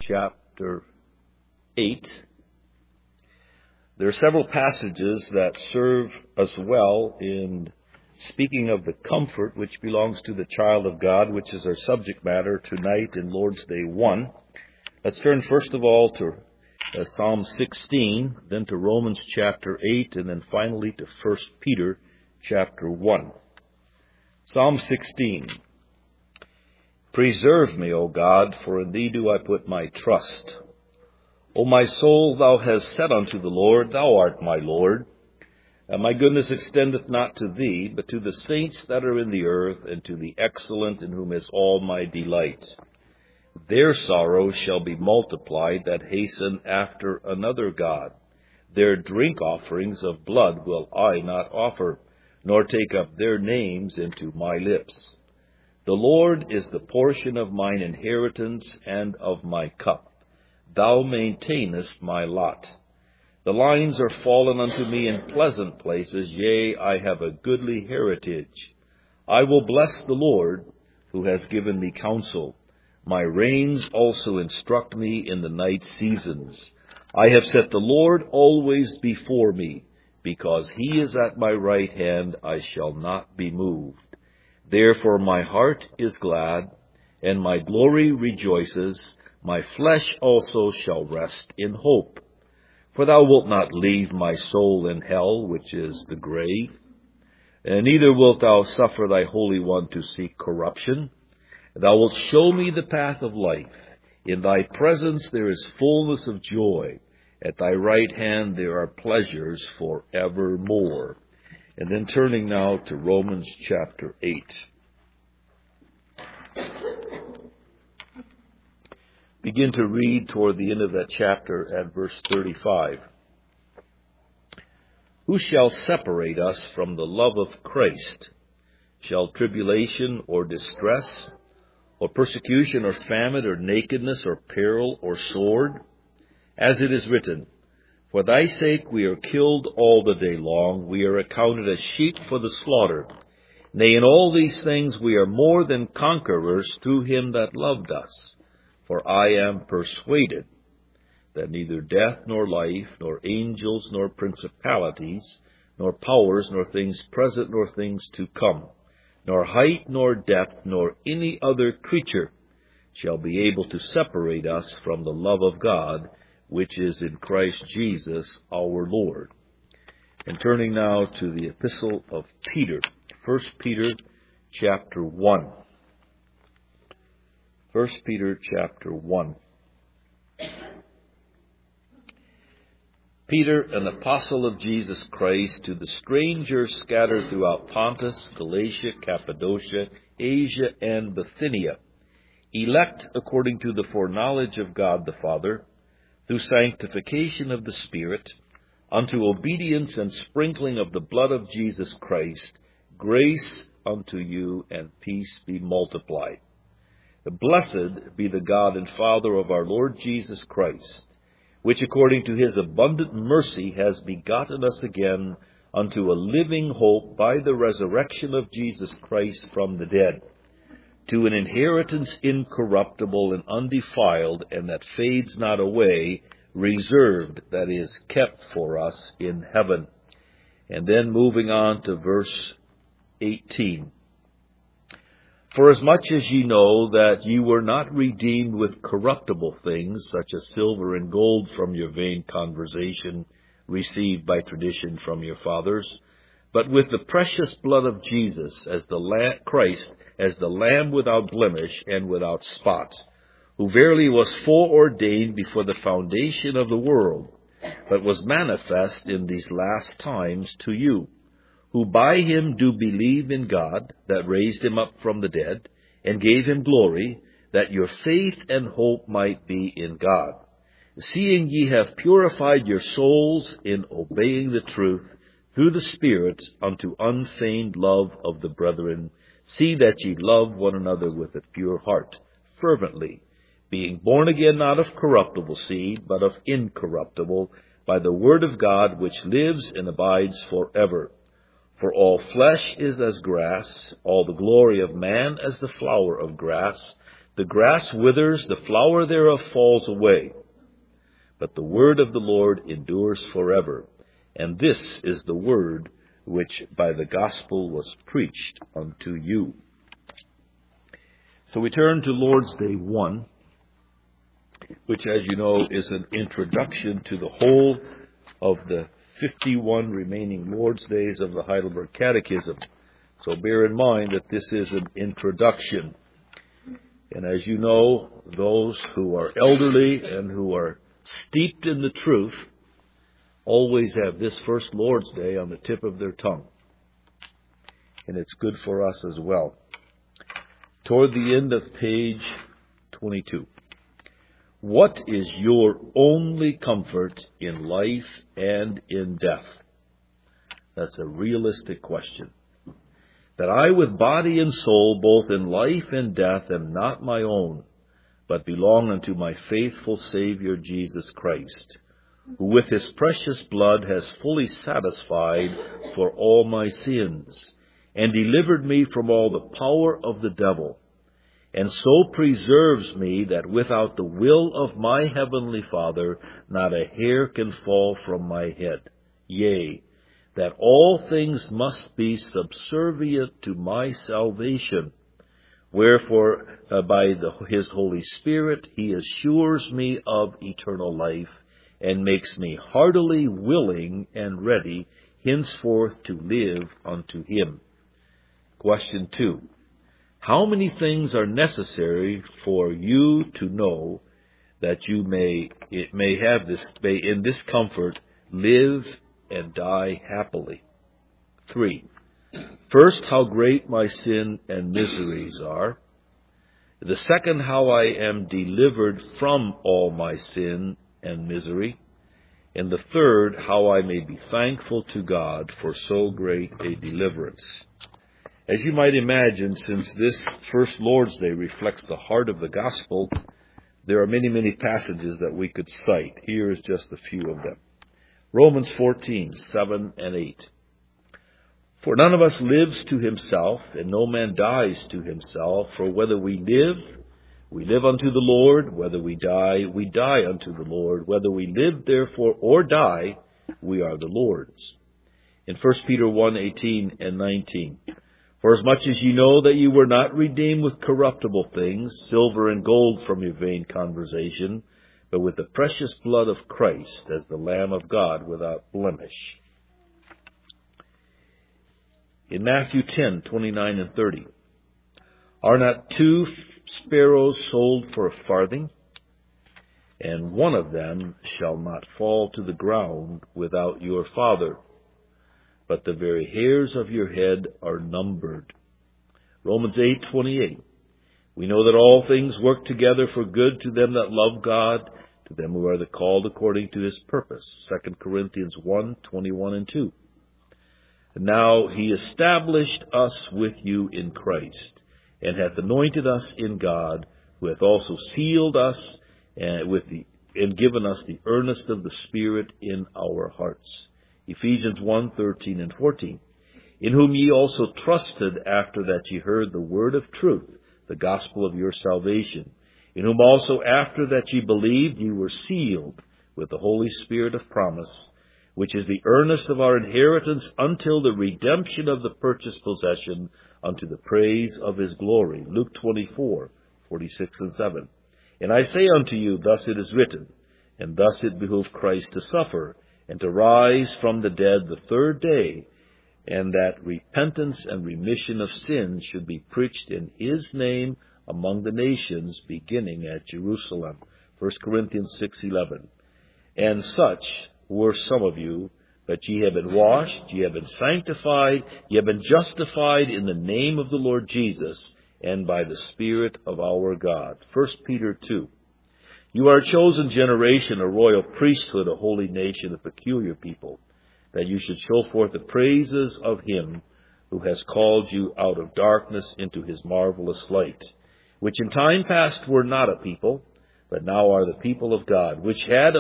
chapter 8. There are several passages that serve us well in speaking of the comfort which belongs to the child of God, which is our subject matter tonight in Lord's Day 1. Let's turn first of all to Psalm 16, then to Romans chapter 8, and then finally to 1 Peter chapter 1. Psalm 16. Preserve me, O God, for in thee do I put my trust. O my soul, thou hast said unto the Lord, Thou art my Lord. And my goodness extendeth not to thee, but to the saints that are in the earth, and to the excellent in whom is all my delight. Their sorrow shall be multiplied that hasten after another God. Their drink offerings of blood will I not offer, nor take up their names into my lips. The Lord is the portion of mine inheritance and of my cup. Thou maintainest my lot. The lines are fallen unto me in pleasant places, yea, I have a goodly heritage. I will bless the Lord, who has given me counsel. My reins also instruct me in the night seasons. I have set the Lord always before me. Because he is at my right hand, I shall not be moved. Therefore my heart is glad, and my glory rejoices. My flesh also shall rest in hope. For thou wilt not leave my soul in hell, which is the grave. And neither wilt thou suffer thy Holy One to see corruption. Thou wilt show me the path of life. In thy presence there is fullness of joy. At thy right hand there are pleasures forevermore. And then turning now to Romans chapter 8. Begin to read toward the end of that chapter at verse 35. Who shall separate us from the love of Christ? Shall tribulation or distress, or persecution or famine or nakedness or peril or sword? As it is written, For thy sake we are killed all the day long, we are accounted as sheep for the slaughter. Nay, in all these things we are more than conquerors through him that loved us. For I am persuaded that neither death nor life, nor angels, nor principalities, nor powers, nor things present, nor things to come, nor height, nor depth, nor any other creature shall be able to separate us from the love of God, which is in Christ Jesus our Lord. And turning now to the epistle of Peter, 1 Peter chapter 1. 1 Peter chapter 1. Peter, an apostle of Jesus Christ, to the strangers scattered throughout Pontus, Galatia, Cappadocia, Asia, and Bithynia, elect according to the foreknowledge of God the Father, through sanctification of the Spirit, unto obedience and sprinkling of the blood of Jesus Christ, grace unto you and peace be multiplied. Blessed be the God and Father of our Lord Jesus Christ, which according to his abundant mercy has begotten us again unto a living hope by the resurrection of Jesus Christ from the dead, to an inheritance incorruptible and undefiled, and that fades not away, reserved, that is, kept for us in heaven. And then moving on to verse 18. For as much as ye know that ye were not redeemed with corruptible things, such as silver and gold from your vain conversation received by tradition from your fathers, but with the precious blood of Jesus, as Christ, as the Lamb without blemish and without spot, who verily was foreordained before the foundation of the world, but was manifest in these last times to you, who by him do believe in God, that raised him up from the dead, and gave him glory, that your faith and hope might be in God. Seeing ye have purified your souls in obeying the truth, through the Spirit, unto unfeigned love of the brethren, see that ye love one another with a pure heart, fervently, being born again not of corruptible seed, but of incorruptible, by the word of God, which lives and abides forever. For all flesh is as grass, all the glory of man as the flower of grass. The grass withers, the flower thereof falls away. But the word of the Lord endures forever. And this is the word which by the gospel was preached unto you. So we turn to Lord's Day 1, which, as you know, is an introduction to the whole of the 51 remaining Lord's Days of the Heidelberg Catechism. So bear in mind that this is an introduction. And as you know, those who are elderly and who are steeped in the truth always have this first Lord's Day on the tip of their tongue. And it's good for us as well. Toward the end of page 22. What is your only comfort in life and in death? That's a realistic question. That I with body and soul, both in life and death, am not my own, but belong unto my faithful Savior Jesus Christ, who with his precious blood has fully satisfied for all my sins, and delivered me from all the power of the devil, and so preserves me that without the will of my heavenly Father not a hair can fall from my head. Yea, that all things must be subservient to my salvation. Wherefore, by his Holy Spirit, he assures me of eternal life, and makes me heartily willing and ready henceforth to live unto him. Question 2. How many things are necessary for you to know that you may in this comfort live and die happily? 3. First, how great my sin and miseries are. The second, how I am delivered from all my sin and misery. And the third, how I may be thankful to God for so great a deliverance. As you might imagine, since this first Lord's Day reflects the heart of the gospel, there are many, many passages that we could cite. Here is just a few of them. Romans 14:7 and 8. For none of us lives to himself, and no man dies to himself. For whether we live unto the Lord. Whether we die unto the Lord. Whether we live, therefore, or die, we are the Lord's. In 1 Peter 1:18 and 19. For as much as ye know that ye were not redeemed with corruptible things, silver and gold from your vain conversation, but with the precious blood of Christ, as the Lamb of God without blemish. In Matthew 10:29 and 30. Are not 2 sparrows sold for a farthing? And one of them shall not fall to the ground without your Father. But the very hairs of your head are numbered. Romans 8:28. We know that all things work together for good to them that love God, to them who are the called according to his purpose. 2 Corinthians 1:21 and 2. And now he established us with you in Christ, and hath anointed us in God, who hath also sealed us and given us the earnest of the Spirit in our hearts. Ephesians 1:13 and 14. In whom ye also trusted after that ye heard the word of truth, the gospel of your salvation. In whom also after that ye believed, ye were sealed with the Holy Spirit of promise, which is the earnest of our inheritance until the redemption of the purchased possession, unto the praise of his glory. Luke 24:46 and 7. And I say unto you, thus it is written, and thus it behoved Christ to suffer, and to rise from the dead the third day, and that repentance and remission of sins should be preached in his name among the nations, beginning at Jerusalem. 1 Corinthians 6:11. And such were some of you, but ye have been washed, ye have been sanctified, ye have been justified in the name of the Lord Jesus, and by the Spirit of our God. 1 Peter 2. You are a chosen generation, a royal priesthood, a holy nation, a peculiar people, that you should show forth the praises of him who has called you out of darkness into his marvelous light, which in time past were not a people, but now are the people of God, which had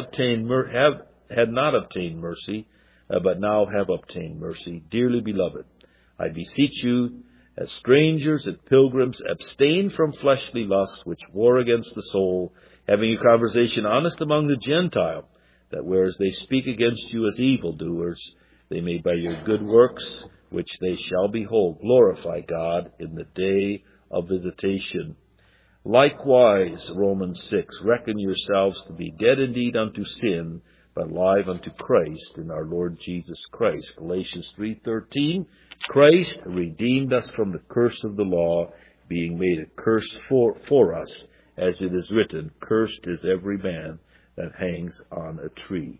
not obtained mercy, but now have obtained mercy. Dearly beloved, I beseech you, As strangers and pilgrims, abstain from fleshly lusts which war against the soul, having a conversation honest among the Gentile, that whereas they speak against you as evildoers, they may by your good works, which they shall behold, glorify God in the day of visitation. Likewise, Romans 6, reckon yourselves to be dead indeed unto sin, but alive unto Christ in our Lord Jesus Christ. Galatians 3:13, Christ redeemed us from the curse of the law, being made a curse for us, as it is written, cursed is every man that hangs on a tree.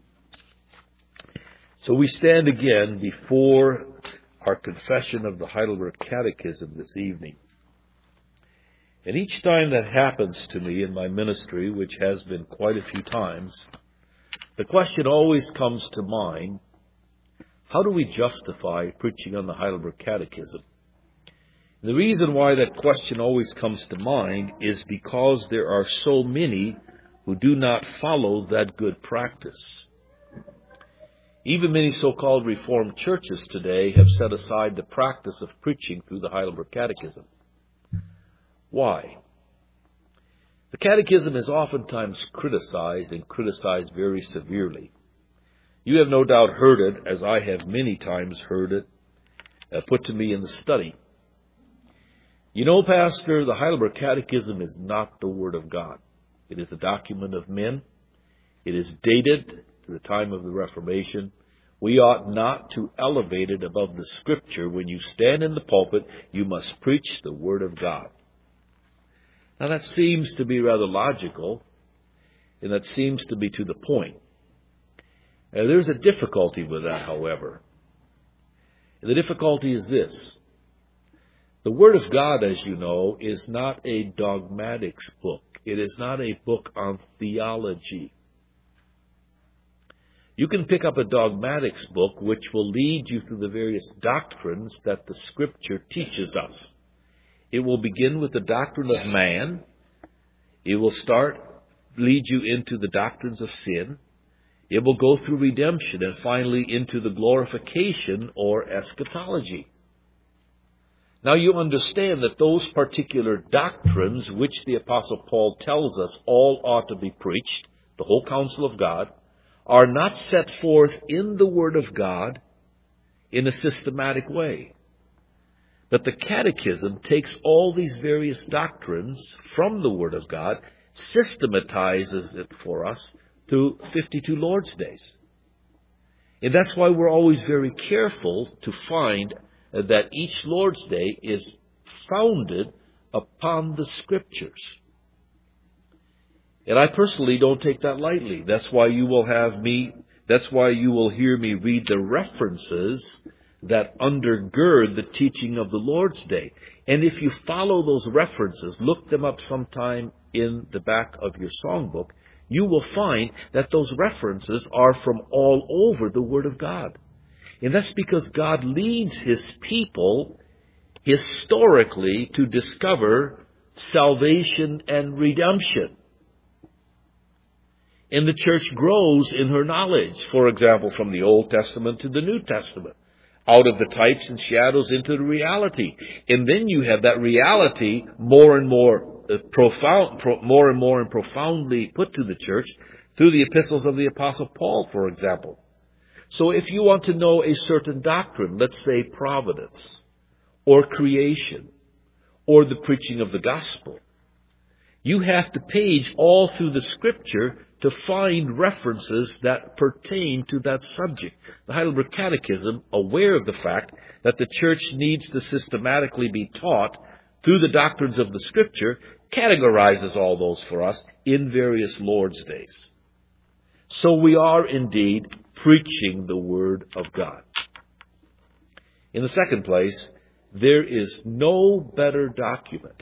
So we stand again before our confession of the Heidelberg Catechism this evening. And each time that happens to me in my ministry, which has been quite a few times, the question always comes to mind, how do we justify preaching on the Heidelberg Catechism? And the reason why that question always comes to mind is because there are so many who do not follow that good practice. Even many so-called Reformed churches today have set aside the practice of preaching through the Heidelberg Catechism. Why? The Catechism is oftentimes criticized, and criticized very severely. You have no doubt heard it, as I have many times heard it, put to me in the study. You know, Pastor, the Heidelberg Catechism is not the Word of God. It is a document of men. It is dated to the time of the Reformation. We ought not to elevate it above the Scripture. When you stand in the pulpit, you must preach the Word of God. Now that seems to be rather logical, and that seems to be to the point. There's a difficulty with that, however. And the difficulty is this. The Word of God, as you know, is not a dogmatics book. It is not a book on theology. You can pick up a dogmatics book which will lead you through the various doctrines that the Scripture teaches us. It will begin with the doctrine of man. It will lead you into the doctrines of sin. It will go through redemption and finally into the glorification or eschatology. Now you understand that those particular doctrines which the Apostle Paul tells us all ought to be preached, the whole counsel of God, are not set forth in the Word of God in a systematic way. But the Catechism takes all these various doctrines from the Word of God, systematizes it for us through 52 Lord's Days. And that's why we're always very careful to find that each Lord's Day is founded upon the Scriptures. And I personally don't take that lightly. That's why you will hear me read the references that undergird the teaching of the Lord's Day. And if you follow those references, look them up sometime in the back of your songbook, you will find that those references are from all over the Word of God. And that's because God leads His people historically to discover salvation and redemption. And the church grows in her knowledge, for example, from the Old Testament to the New Testament, out of the types and shadows into the reality. And then you have that reality more and more and profoundly put to the church through the epistles of the Apostle Paul, for example. So if you want to know a certain doctrine, let's say providence, or creation, or the preaching of the gospel, you have to page all through the Scripture to find references that pertain to that subject. The Heidelberg Catechism, aware of the fact that the church needs to systematically be taught through the doctrines of the Scripture, categorizes all those for us in various Lord's Days. So we are indeed preaching the Word of God. In the second place, there is no better document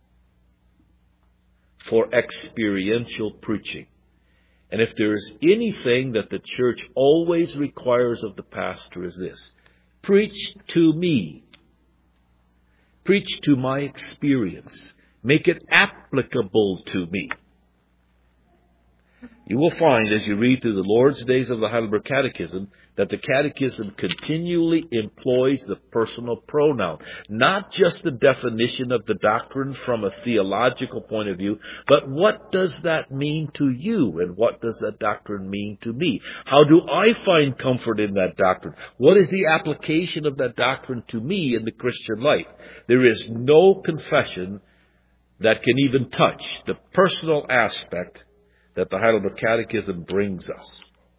for experiential preaching. And if there is anything that the church always requires of the pastor is this: preach to me. Preach to my experience. Make it applicable to me. You will find as you read through the Lord's Days of the Heidelberg Catechism that the Catechism continually employs the personal pronoun. Not just the definition of the doctrine from a theological point of view, but what does that mean to you and what does that doctrine mean to me? How do I find comfort in that doctrine? What is the application of that doctrine to me in the Christian life? There is no confession that can even touch the personal aspect that the Heidelberg Catechism brings us.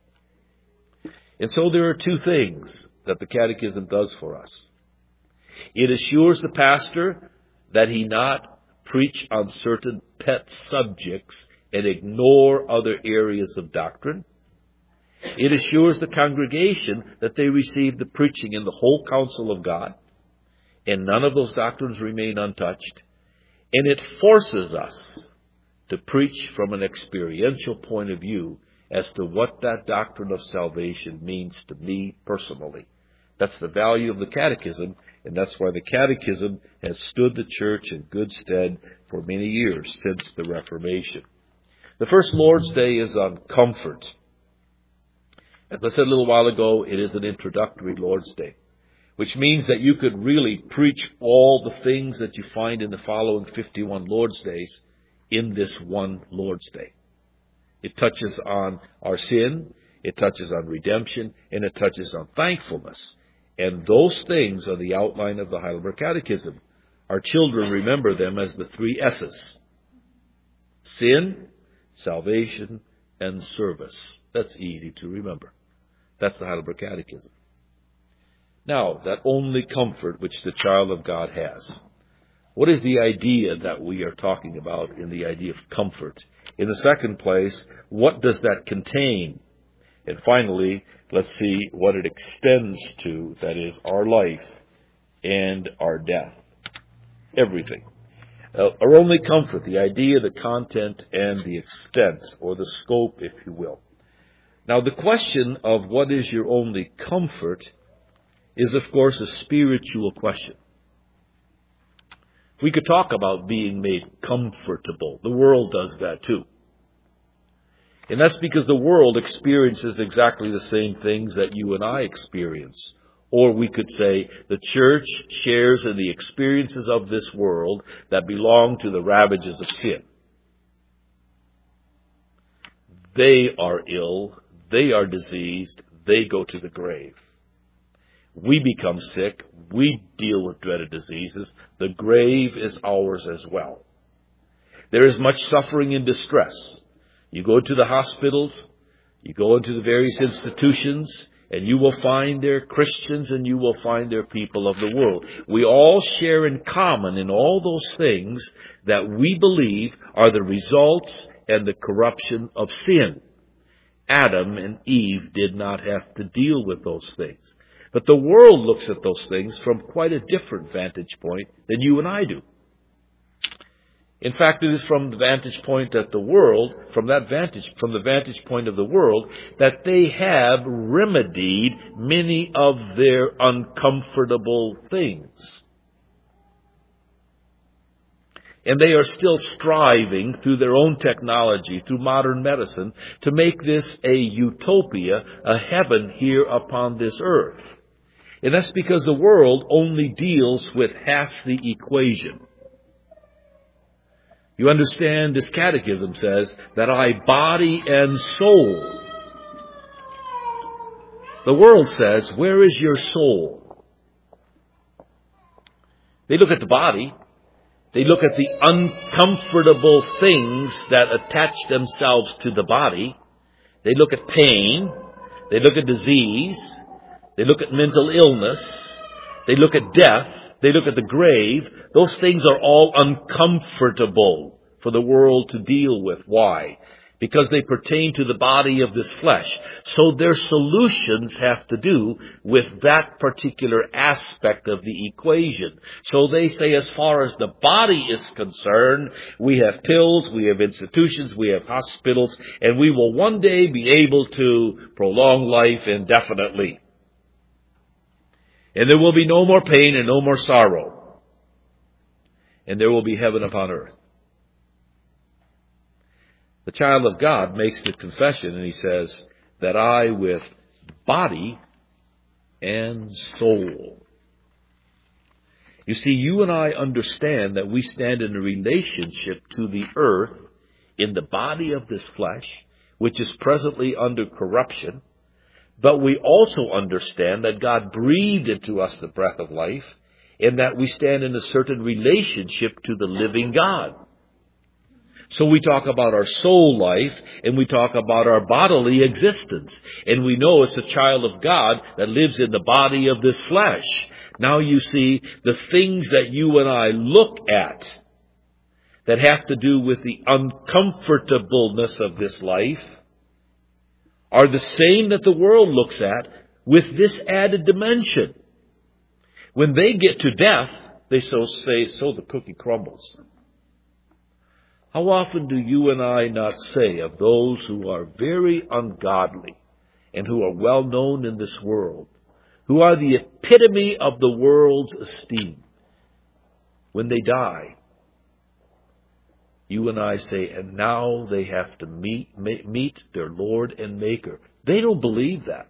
And so there are two things that the Catechism does for us. It assures the pastor that he not preach on certain pet subjects and ignore other areas of doctrine. It assures the congregation that they receive the preaching in the whole counsel of God, and none of those doctrines remain untouched. And it forces us to preach from an experiential point of view as to what that doctrine of salvation means to me personally. That's the value of the Catechism, and that's why the Catechism has stood the church in good stead for many years since the Reformation. The first Lord's Day is on comfort. As I said a little while ago, it is an introductory Lord's Day, which means that you could really preach all the things that you find in the following 51 Lord's Days in this one Lord's Day. It touches on our sin, it touches on redemption, and it touches on thankfulness. And those things are the outline of the Heidelberg Catechism. Our children remember them as the 3 S's. Sin, salvation, and service. That's easy to remember. That's the Heidelberg Catechism. Now, that only comfort which the child of God has. What is the idea that we are talking about in the idea of comfort? In the second place, what does that contain? And finally, let's see what it extends to, that is, our life and our death. Everything. Our only comfort, the idea, the content, and the extent, or the scope, if you will. Now, the question of what is your only comfort is, of course, a spiritual question. We could talk about being made comfortable. The world does that too. And that's because the world experiences exactly the same things that you and I experience. Or we could say the church shares in the experiences of this world that belong to the ravages of sin. They are ill, they are diseased, they go to the grave. We become sick, we deal with dreaded diseases, the grave is ours as well. There is much suffering and distress. You go to the hospitals, you go into the various institutions, and you will find there Christians and you will find there people of the world. We all share in common in all those things that we believe are the results and the corruption of sin. Adam and Eve did not have to deal with those things. But the world looks at those things from quite a different vantage point than you and I do. In fact, it is from the vantage point that the world, from the vantage point of the world, that they have remedied many of their uncomfortable things. And they are still striving through their own technology, through modern medicine, to make this a utopia, a heaven here upon this earth. And that's because the world only deals with half the equation. You understand, this catechism says that I body and soul. The world says, where is your soul? They look at the body. They look at the uncomfortable things that attach themselves to the body. They look at pain. They look at disease. They look at mental illness. They look at death. They look at the grave. Those things are all uncomfortable for the world to deal with. Why? Because they pertain to the body of this flesh. So their solutions have to do with that particular aspect of the equation. So they say, as far as the body is concerned, we have pills, we have institutions, we have hospitals, and we will one day be able to prolong life indefinitely. And there will be no more pain and no more sorrow. And there will be heaven upon earth. The child of God makes the confession, and he says, that I with body and soul. You see, you and I understand that we stand in a relationship to the earth in the body of this flesh, which is presently under corruption. But we also understand that God breathed into us the breath of life, and that we stand in a certain relationship to the living God. So we talk about our soul life, and we talk about our bodily existence. And we know it's a child of God that lives in the body of this flesh. Now you see, the things that you and I look at that have to do with the uncomfortableness of this life are the same that the world looks at, with this added dimension. When they get to death, they say, so the cookie crumbles. How often do you and I not say of those who are very ungodly and who are well known in this world, who are the epitome of the world's esteem, when they die, you and I say, and now they have to meet their Lord and Maker. They don't believe that.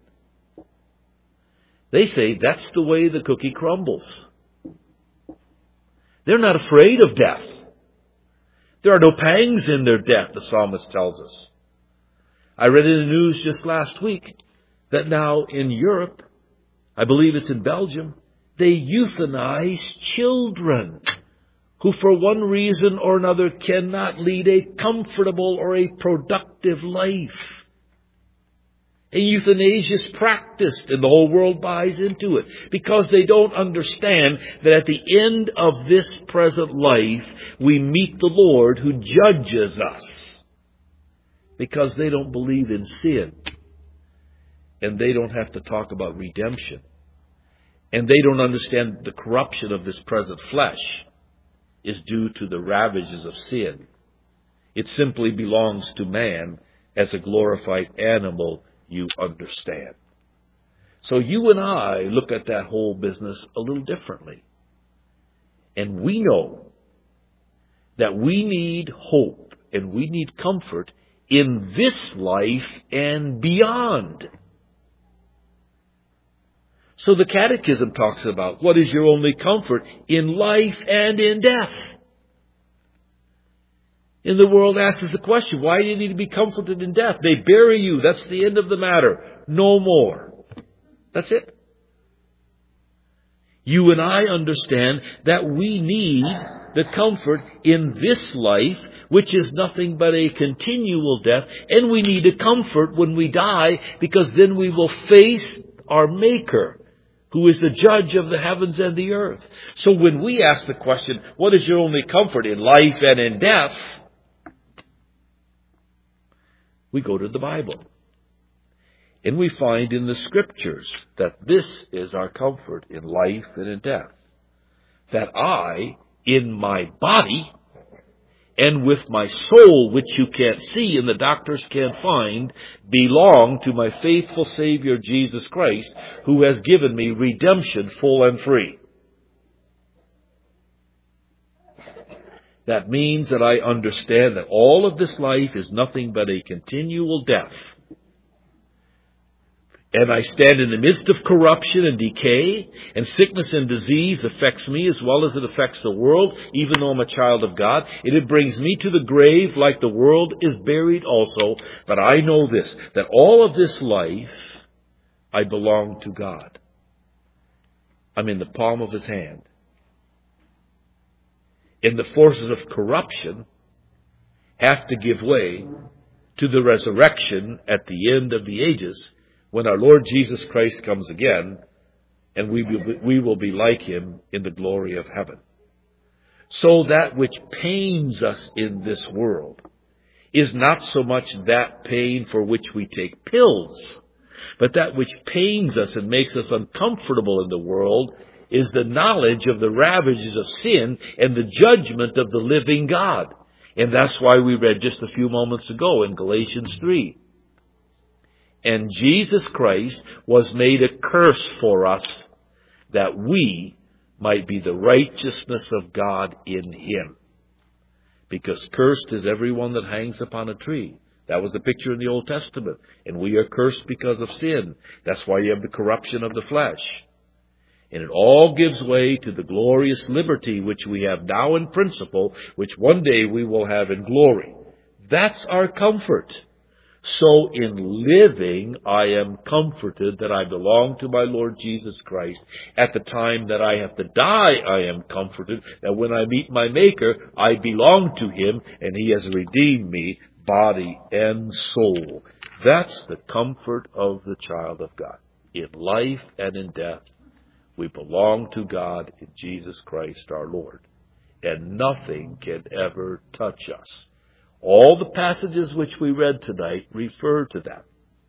They say that's the way the cookie crumbles. They're not afraid of death. There are no pangs in their death, the psalmist tells us. I read in the news just last week that now in Europe, I believe it's in Belgium, they euthanize children who for one reason or another cannot lead a comfortable or a productive life. And euthanasia is practiced, and the whole world buys into it, because they don't understand that at the end of this present life, we meet the Lord who judges us. Because they don't believe in sin. And they don't have to talk about redemption. And they don't understand the corruption of this present flesh is due to the ravages of sin. It simply belongs to man as a glorified animal, you understand. So you and I look at that whole business a little differently. And we know that we need hope and we need comfort in this life and beyond. So the Catechism talks about what is your only comfort in life and in death. And the world asks us the question, why do you need to be comforted in death? They bury you. That's the end of the matter. No more. That's it. You and I understand that we need the comfort in this life, which is nothing but a continual death. And we need a comfort when we die, because then we will face our Maker, who is the judge of the heavens and the earth. So when we ask the question, what is your only comfort in life and in death? We go to the Bible. And we find in the Scriptures that this is our comfort in life and in death. That I, in my body, and with my soul, which you can't see and the doctors can't find, belong to my faithful Savior Jesus Christ, who has given me redemption full and free. That means that I understand that all of this life is nothing but a continual death. And I stand in the midst of corruption and decay, and sickness and disease affects me as well as it affects the world, even though I'm a child of God. And it brings me to the grave like the world is buried also. But I know this, that all of this life, I belong to God. I'm in the palm of His hand. And the forces of corruption have to give way to the resurrection at the end of the ages, when our Lord Jesus Christ comes again, and we will be like Him in the glory of heaven. So that which pains us in this world is not so much that pain for which we take pills, but that which pains us and makes us uncomfortable in the world is the knowledge of the ravages of sin and the judgment of the living God. And that's why we read just a few moments ago in Galatians 3. And Jesus Christ was made a curse for us, that we might be the righteousness of God in Him. because cursed is everyone that hangs upon a tree. That was the picture in the Old Testament. And we are cursed because of sin. That's why you have the corruption of the flesh. And it all gives way to the glorious liberty which we have now in principle, which one day we will have in glory. That's our comfort. So in living, I am comforted that I belong to my Lord Jesus Christ. At the time that I have to die, I am comforted that when I meet my Maker, I belong to Him and He has redeemed me, body and soul. That's the comfort of the child of God. In life and in death, we belong to God in Jesus Christ our Lord. And nothing can ever touch us. All the passages which we read tonight refer to that.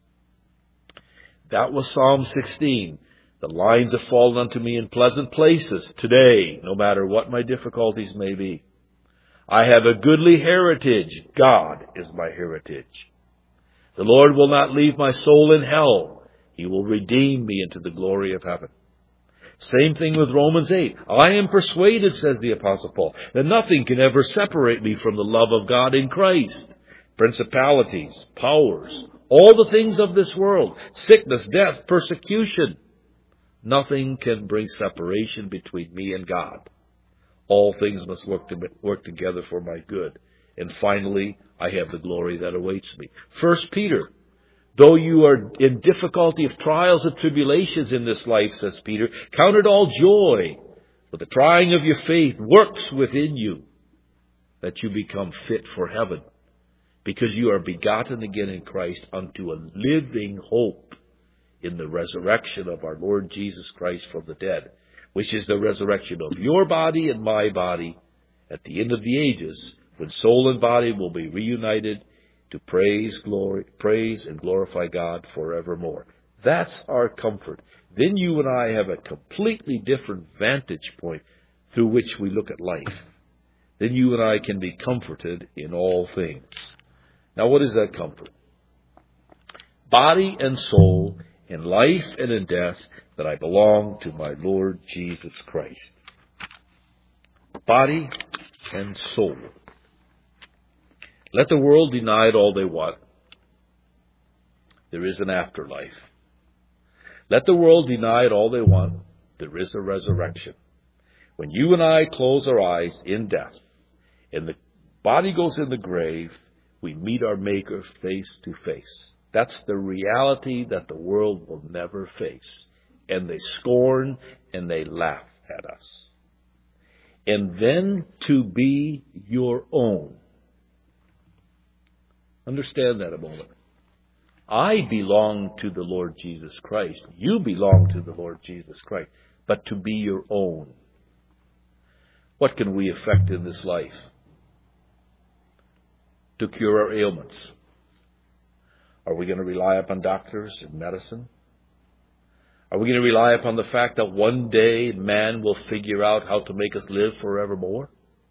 That was Psalm 16. The lines have fallen unto me in pleasant places today, no matter what my difficulties may be. I have a goodly heritage. God is my heritage. The Lord will not leave my soul in hell. He will redeem me into the glory of heaven. Same thing with Romans 8. I am persuaded, says the Apostle Paul, that nothing can ever separate me from the love of God in Christ. Principalities, powers, all the things of this world, sickness, death, persecution. Nothing can bring separation between me and God. All things must work together for my good. And finally, I have the glory that awaits me. 1 Peter. Though you are in difficulty of trials and tribulations in this life, says Peter, count it all joy. For the trying of your faith works within you, that you become fit for heaven. Because you are begotten again in Christ unto a living hope in the resurrection of our Lord Jesus Christ from the dead, which is the resurrection of your body and my body at the end of the ages, when soul and body will be reunited to praise and glorify God forevermore. That's our comfort. Then you and I have a completely different vantage point through which we look at life. Then you and I can be comforted in all things. Now, what is that comfort? Body and soul, in life and in death, that I belong to my Lord Jesus Christ. Body and soul. Let the world deny it all they want. There is an afterlife. Let the world deny it all they want. There is a resurrection. When you and I close our eyes in death and the body goes in the grave, we meet our Maker face to face. That's the reality that the world will never face. And they scorn and they laugh at us. And then to be your own. Understand that a moment. I belong to the Lord Jesus Christ. You belong to the Lord Jesus Christ. But to be your own. What can we effect in this life? To cure our ailments. Are we going to rely upon doctors and medicine? Are we going to rely upon the fact that one day man will figure out how to make us live forevermore?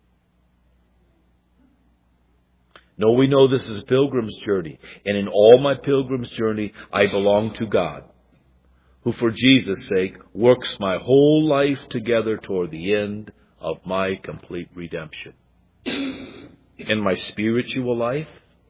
No, we know this is a pilgrim's journey. And in all my pilgrim's journey, I belong to God, who for Jesus' sake works my whole life together toward the end of my complete redemption. In my spiritual life,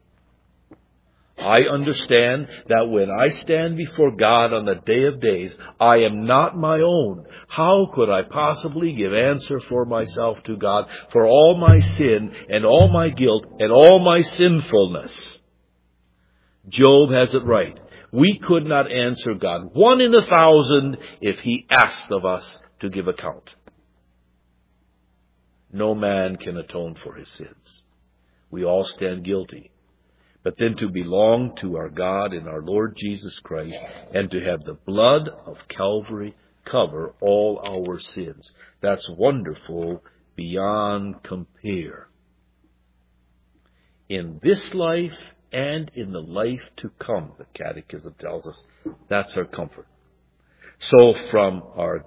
I understand that when I stand before God on the day of days, I am not my own. How could I possibly give answer for myself to God for all my sin and all my guilt and all my sinfulness? Job has it right. We could not answer God 1 in 1,000 if He asked of us to give account. No man can atone for his sins. We all stand guilty. But then to belong to our God and our Lord Jesus Christ and to have the blood of Calvary cover all our sins. That's wonderful beyond compare. In this life and in the life to come, the Catechism tells us, that's our comfort. So from our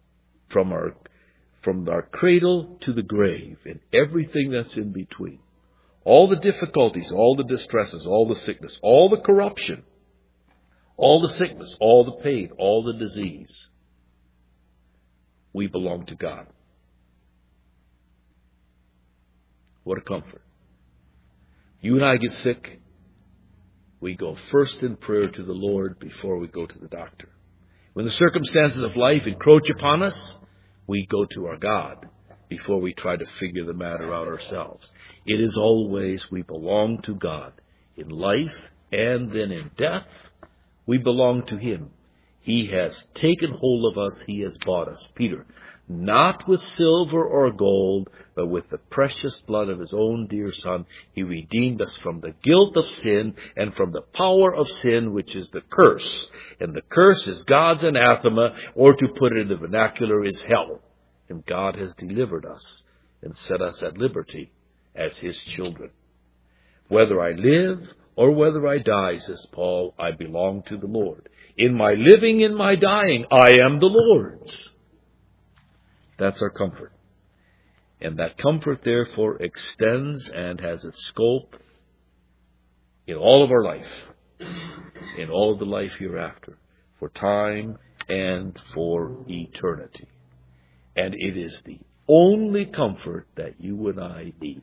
cradle to the grave and everything that's in between, all the difficulties, all the distresses, all the sickness, all the corruption, all the sickness, all the pain, all the disease, we belong to God. What a comfort. You and I get sick, we go first in prayer to the Lord before we go to the doctor. When the circumstances of life encroach upon us, we go to our God before we try to figure the matter out ourselves. It is always we belong to God. In life and then in death, we belong to Him. He has taken hold of us. He has bought us. Peter, not with silver or gold, but with the precious blood of His own dear Son, He redeemed us from the guilt of sin and from the power of sin, which is the curse. And the curse is God's anathema, or to put it in the vernacular, is hell. And God has delivered us and set us at liberty as His children. Whether I live or whether I die, says Paul, I belong to the Lord. In my living, in my dying, I am the Lord's. That's our comfort. And that comfort, therefore, extends and has its scope in all of our life, in all of the life hereafter, for time and for eternity. And it is the only comfort that you and I need.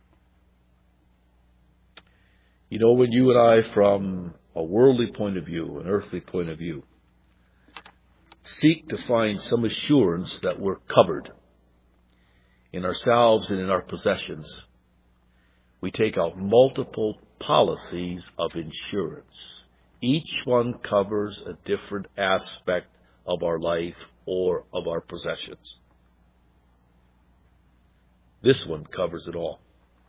You know, when you and I, from a worldly point of view, an earthly point of view, seek to find some assurance that we're covered in ourselves and in our possessions, we take out multiple policies of insurance. Each one covers a different aspect of our life or of our possessions. This one covers it all.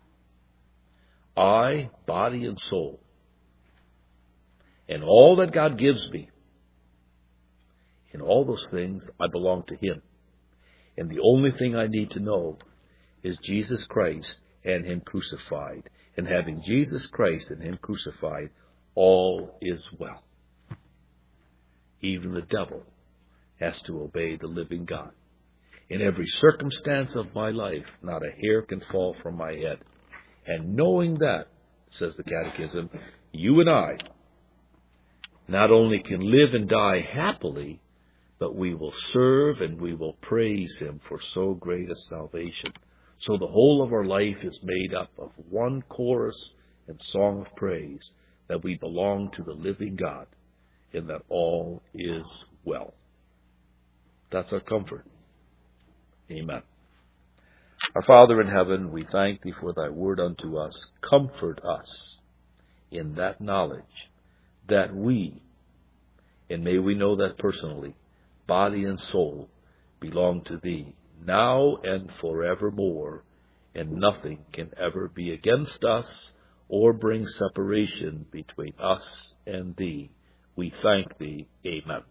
I, body and soul, and all that God gives me, in all those things, I belong to Him. And the only thing I need to know is Jesus Christ and Him crucified. And having Jesus Christ and Him crucified, all is well. Even the devil has to obey the living God. In every circumstance of my life, not a hair can fall from my head. And knowing that, says the Catechism, you and I not only can live and die happily, but we will serve and we will praise Him for so great a salvation. So the whole of our life is made up of one chorus and song of praise, that we belong to the living God, and that all is well. That's our comfort. Amen. Our Father in heaven, we thank Thee for Thy word unto us. Comfort us in that knowledge that we, and may we know that personally, body and soul, belong to Thee, now and forevermore, and nothing can ever be against us or bring separation between us and Thee. We thank Thee. Amen.